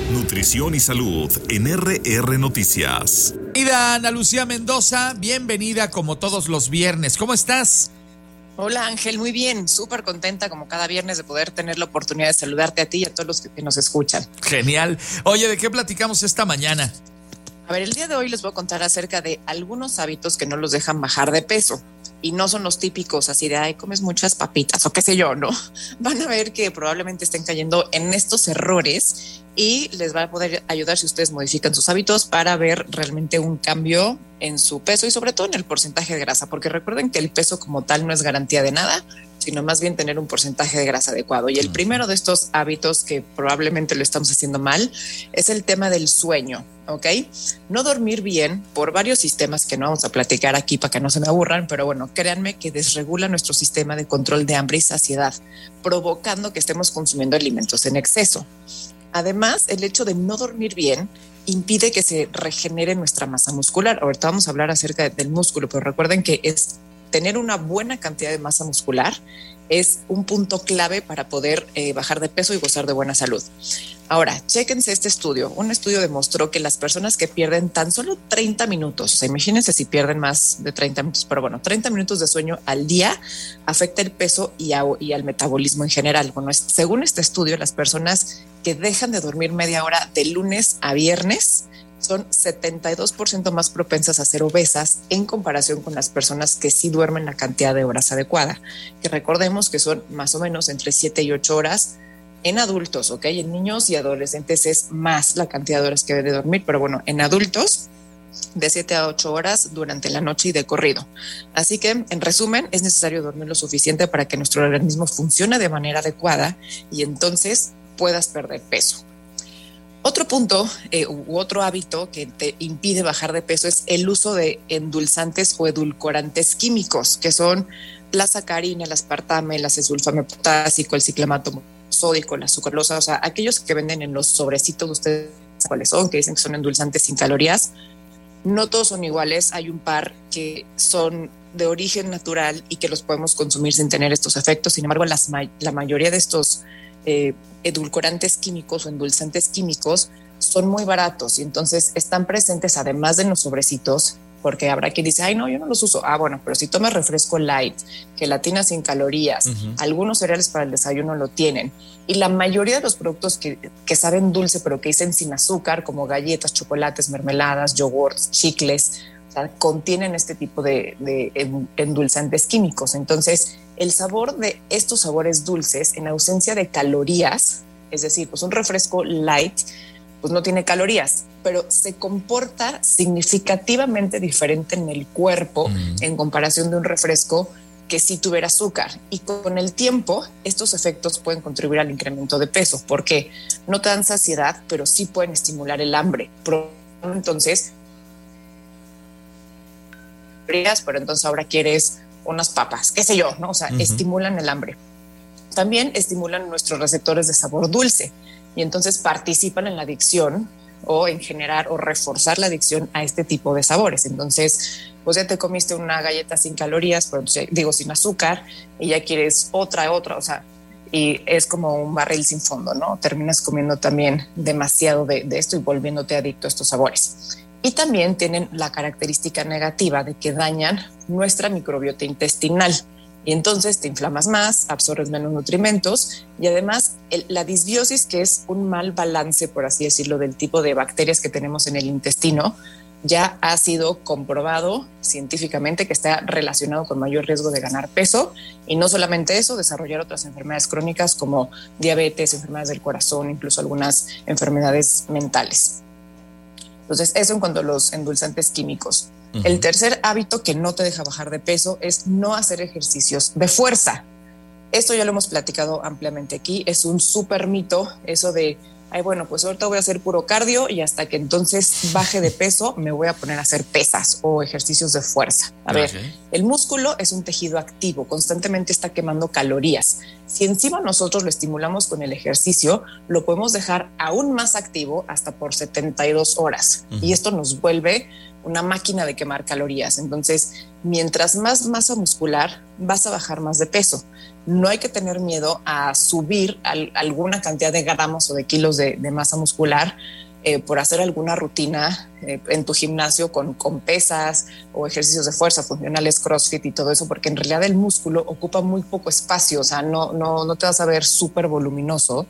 Nutrición y salud en RR Noticias. Bienvenida Ana Lucía Mendoza, bienvenida como todos los viernes. ¿Cómo estás? Hola Ángel, muy bien, súper contenta como cada viernes de poder tener la oportunidad de saludarte a ti y a todos los que nos escuchan. Genial. Oye, ¿de qué platicamos esta mañana? A ver, el día de hoy les voy a contar acerca de algunos hábitos que no los dejan bajar de peso. Y no son los típicos así de, ay, comes muchas papitas o qué sé yo, ¿no? Van a ver que probablemente estén cayendo en estos errores y les va a poder ayudar si ustedes modifican sus hábitos para ver realmente un cambio en su peso y sobre todo en el porcentaje de grasa, porque recuerden que el peso como tal no es garantía de nada, sino más bien tener un porcentaje de grasa adecuado. Y el primero de estos hábitos que probablemente lo estamos haciendo mal es el tema del sueño, ¿ok? No dormir bien por varios sistemas que no vamos a platicar aquí para que no se me aburran, pero bueno, créanme que desregula nuestro sistema de control de hambre y saciedad, provocando que estemos consumiendo alimentos en exceso. Además, el hecho de no dormir bien impide que se regenere nuestra masa muscular. Ahorita vamos a hablar acerca del músculo, pero recuerden que tener una buena cantidad de masa muscular es un punto clave para poder bajar de peso y gozar de buena salud. Ahora, chéquense este estudio. Un estudio demostró que las personas que pierden tan solo 30 minutos, o sea, imagínense si pierden más de 30 minutos, pero bueno, 30 minutos de sueño al día afecta el peso y al metabolismo en general. Bueno, según este estudio, las personas que dejan de dormir media hora de lunes a viernes son 72% más propensas a ser obesas en comparación con las personas que sí duermen la cantidad de horas adecuada, que recordemos que son más o menos entre 7 y 8 horas en adultos, ¿ok? En niños y adolescentes es más la cantidad de horas que debe dormir, pero bueno, en adultos de 7 a 8 horas durante la noche y de corrido. Así que, en resumen, es necesario dormir lo suficiente para que nuestro organismo funcione de manera adecuada y entonces puedas perder peso. Otro punto u otro hábito que te impide bajar de peso es el uso de endulzantes o edulcorantes químicos, que son la sacarina, el aspartame, el acesulfame potásico, el ciclamato sódico, la sucralosa, o sea, aquellos que venden en los sobrecitos, ustedes saben cuáles son, que dicen que son endulzantes sin calorías. No todos son iguales, hay un par que son de origen natural y que los podemos consumir sin tener estos efectos. Sin embargo, la mayoría de estos edulcorantes químicos o endulzantes químicos son muy baratos y entonces están presentes además de en los sobrecitos, porque habrá quien dice, ay no, yo no los uso. Ah, bueno, pero si tomas refresco light, gelatina sin calorías, algunos cereales para el desayuno lo tienen. Y la mayoría de los productos que saben dulce pero que dicen sin azúcar, como galletas, chocolates, mermeladas, yogurts, chicles, o sea, contienen este tipo de endulzantes químicos. Entonces, el sabor de estos sabores dulces en ausencia de calorías, es decir, pues un refresco light, pues no tiene calorías, pero se comporta significativamente diferente en el cuerpo en comparación de un refresco que sí tuviera azúcar. Y con el tiempo, estos efectos pueden contribuir al incremento de peso, porque no te dan saciedad, pero sí pueden estimular el hambre. Entonces, pero entonces ahora quieres unas papas, qué sé yo, ¿no? O sea, estimulan el hambre. También estimulan nuestros receptores de sabor dulce y entonces participan en la adicción o en generar o reforzar la adicción a este tipo de sabores. Entonces, pues ya te comiste una galleta sin calorías, pero digo sin azúcar, y ya quieres otra, o sea, y es como un barril sin fondo, ¿no? Terminas comiendo también demasiado de esto y volviéndote adicto a estos sabores. Y también tienen la característica negativa de que dañan nuestra microbiota intestinal. Y entonces te inflamas más, absorbes menos nutrimentos y además la disbiosis, que es un mal balance, por así decirlo, del tipo de bacterias que tenemos en el intestino, ya ha sido comprobado científicamente que está relacionado con mayor riesgo de ganar peso y no solamente eso, desarrollar otras enfermedades crónicas como diabetes, enfermedades del corazón, incluso algunas enfermedades mentales. Entonces, eso en cuanto a los endulzantes químicos. El tercer hábito que no te deja bajar de peso es no hacer ejercicios de fuerza. Esto ya lo hemos platicado ampliamente aquí. Es un súper mito eso de, ay, bueno, pues ahorita voy a hacer puro cardio y hasta que entonces baje de peso me voy a poner a hacer pesas o ejercicios de fuerza. A ver, el músculo es un tejido activo, constantemente está quemando calorías. Si encima nosotros lo estimulamos con el ejercicio, lo podemos dejar aún más activo hasta por 72 horas. Y esto nos vuelve una máquina de quemar calorías. Entonces, mientras más masa muscular, vas a bajar más de peso. No hay que tener miedo a subir alguna cantidad de gramos o de kilos de masa muscular por hacer alguna rutina en tu gimnasio con pesas o ejercicios de fuerza funcionales, CrossFit y todo eso, porque en realidad el músculo ocupa muy poco espacio, o sea, no te vas a ver súper voluminoso,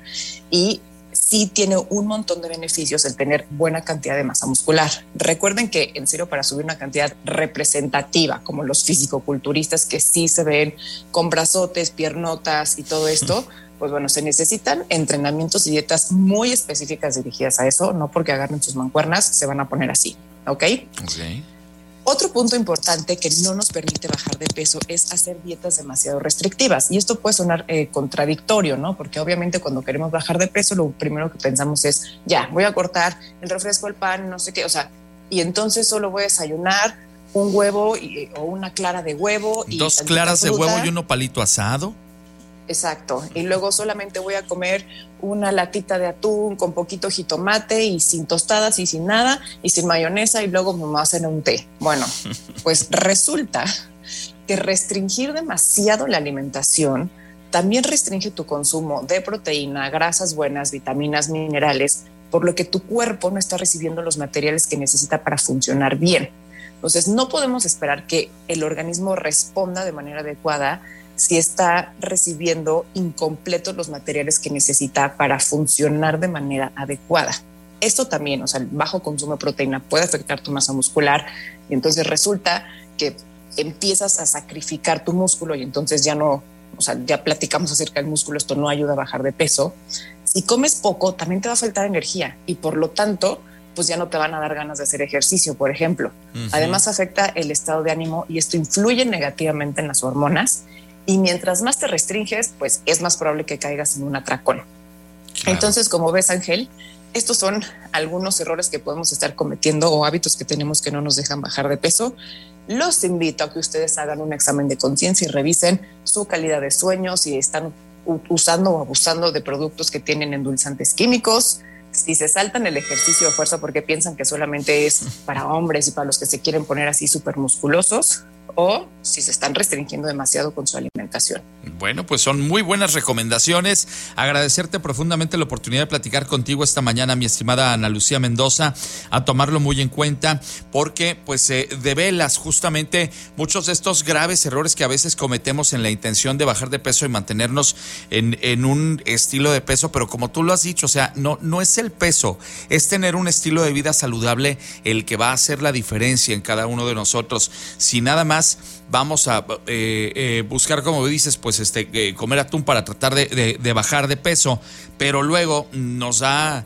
y sí tiene un montón de beneficios el tener buena cantidad de masa muscular. Recuerden que en serio, para subir una cantidad representativa, como los fisicoculturistas que sí se ven con brazotes, piernotas y todo esto, pues bueno, se necesitan entrenamientos y dietas muy específicas dirigidas a eso, no porque agarren sus mancuernas se van a poner así, ¿ok? Okay. Otro punto importante que no nos permite bajar de peso es hacer dietas demasiado restrictivas. Y esto puede sonar contradictorio, ¿no? Porque obviamente cuando queremos bajar de peso, lo primero que pensamos es, ya, voy a cortar el refresco, el pan, no sé qué, o sea, y entonces solo voy a desayunar un huevo o una clara de huevo. Y 2 claras de huevo y 1 palito asado. Exacto. Y luego solamente voy a comer una latita de atún con poquito jitomate y sin tostadas y sin nada y sin mayonesa, y luego me voy a hacer un té. Bueno, pues resulta que restringir demasiado la alimentación también restringe tu consumo de proteína, grasas buenas, vitaminas, minerales, por lo que tu cuerpo no está recibiendo los materiales que necesita para funcionar bien. Entonces, no podemos esperar que el organismo responda de manera adecuada si está recibiendo incompletos los materiales que necesita para funcionar de manera adecuada. Esto también, o sea, el bajo consumo de proteína puede afectar tu masa muscular, y entonces resulta que empiezas a sacrificar tu músculo y entonces ya no, o sea, ya platicamos acerca del músculo, esto no ayuda a bajar de peso. Si comes poco, también te va a faltar energía y por lo tanto, pues ya no te van a dar ganas de hacer ejercicio, por ejemplo. Además afecta el estado de ánimo y esto influye negativamente en las hormonas. Y mientras más te restringes, pues es más probable que caigas en un atracón. Claro. Entonces, como ves, Ángel, estos son algunos errores que podemos estar cometiendo o hábitos que tenemos que no nos dejan bajar de peso. Los invito a que ustedes hagan un examen de conciencia y revisen su calidad de sueño, si están usando o abusando de productos que tienen endulzantes químicos, si se saltan el ejercicio de fuerza porque piensan que solamente es para hombres y para los que se quieren poner así súper musculosos, o si se están restringiendo demasiado con su alimentación. Bueno, pues son muy buenas recomendaciones. Agradecerte profundamente la oportunidad de platicar contigo esta mañana, mi estimada Ana Lucía Mendoza, a tomarlo muy en cuenta, porque pues develas justamente muchos de estos graves errores que a veces cometemos en la intención de bajar de peso y mantenernos en un estilo de peso, pero como tú lo has dicho, o sea, no es el peso, es tener un estilo de vida saludable el que va a hacer la diferencia en cada uno de nosotros. Si nada más vamos a buscar, como dices, pues comer atún para tratar de bajar de peso, pero luego nos da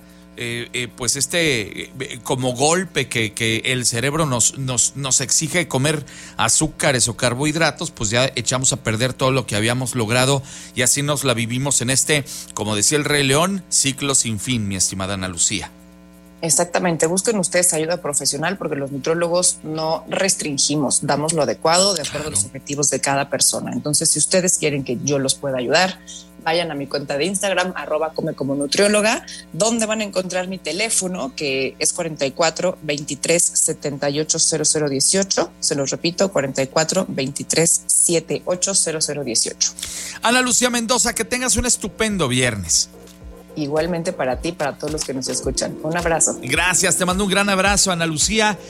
pues como golpe que el cerebro nos exige comer azúcares o carbohidratos, pues ya echamos a perder todo lo que habíamos logrado y así nos la vivimos en como decía el Rey León, ciclo sin fin, mi estimada Ana Lucía. Exactamente, busquen ustedes ayuda profesional porque los nutriólogos no restringimos, damos lo adecuado de acuerdo a los objetivos de cada persona. Entonces, si ustedes quieren que yo los pueda ayudar, vayan a mi cuenta de Instagram, @comecomonutrióloga, donde van a encontrar mi teléfono, que es 44 23 78 0018. Se los repito, 44 23 78 0018. Ana Lucía Mendoza, que tengas un estupendo viernes. Igualmente para ti, para todos los que nos escuchan. Un abrazo. Gracias, te mando un gran abrazo, Ana Lucía.